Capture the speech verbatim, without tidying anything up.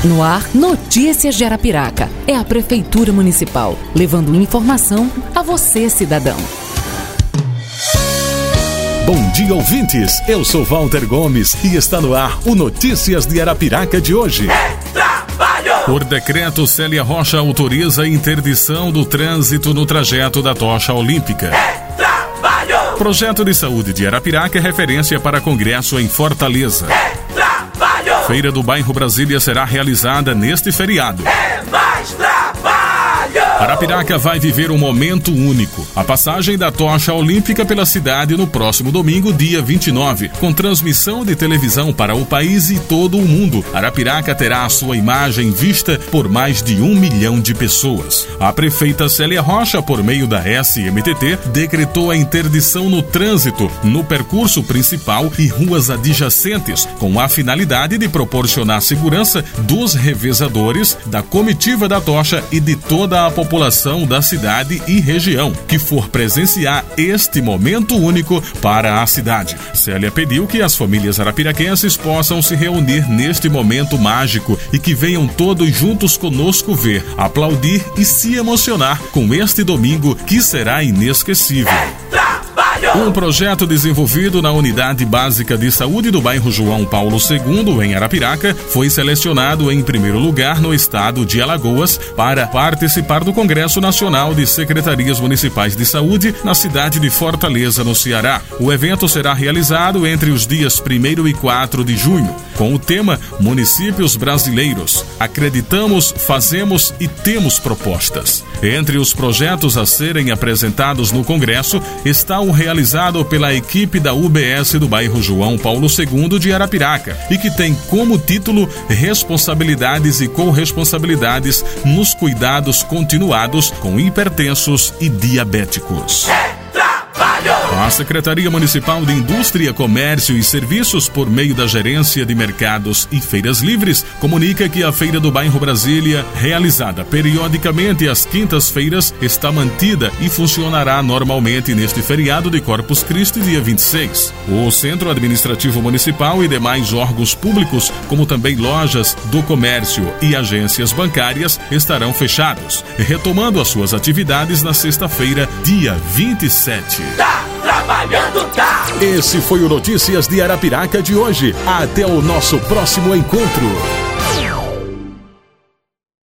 No ar, Notícias de Arapiraca. É a Prefeitura Municipal, levando informação a você, cidadão. Bom dia, ouvintes. Eu sou Walter Gomes e está no ar o Notícias de Arapiraca de hoje. É trabalho! Por decreto, Célia Rocha autoriza a interdição do trânsito no trajeto da Tocha Olímpica. É trabalho! Projeto de saúde de Arapiraca é referência para congresso em Fortaleza. É trabalho! Feira do Bairro Brasília será realizada neste feriado. É mais trabalho! Arapiraca vai viver um momento único. A passagem da Tocha Olímpica pela cidade no próximo domingo, dia vinte e nove, com transmissão de televisão para o país e todo o mundo. Arapiraca terá a sua imagem vista por mais de um milhão de pessoas. A prefeita Célia Rocha, por meio da S M T T, decretou a interdição no trânsito, no percurso principal e ruas adjacentes, com a finalidade de proporcionar segurança dos revezadores, da comitiva da tocha e de toda a população da cidade e região que for presenciar este momento único para a cidade. Célia pediu que as famílias arapiraquenses possam se reunir neste momento mágico e que venham todos juntos conosco ver, aplaudir e se emocionar com este domingo que será inesquecível. Um projeto desenvolvido na Unidade Básica de Saúde do bairro João Paulo segundo, em Arapiraca, foi selecionado em primeiro lugar no estado de Alagoas para participar do Congresso Nacional de Secretarias Municipais de Saúde na cidade de Fortaleza, no Ceará. O evento será realizado entre os dias primeiro e quatro de junho, com o tema Municípios Brasileiros. Acreditamos, fazemos e temos propostas. Entre os projetos a serem apresentados no Congresso está o realizado pela equipe da U B S do bairro João Paulo segundo de Arapiraca e que tem como título Responsabilidades e Corresponsabilidades nos Cuidados Continuados com Hipertensos e Diabéticos. A Secretaria Municipal de Indústria, Comércio e Serviços, por meio da Gerência de Mercados e Feiras Livres, comunica que a Feira do Bairro Brasília, realizada periodicamente às quintas-feiras, está mantida e funcionará normalmente neste feriado de Corpus Christi, dia vinte e seis. O Centro Administrativo Municipal e demais órgãos públicos, como também lojas do comércio e agências bancárias, estarão fechados, retomando as suas atividades na sexta-feira, dia vinte e sete. Tá trabalhando, tá! Esse foi o Notícias de Arapiraca de hoje. Até o nosso próximo encontro.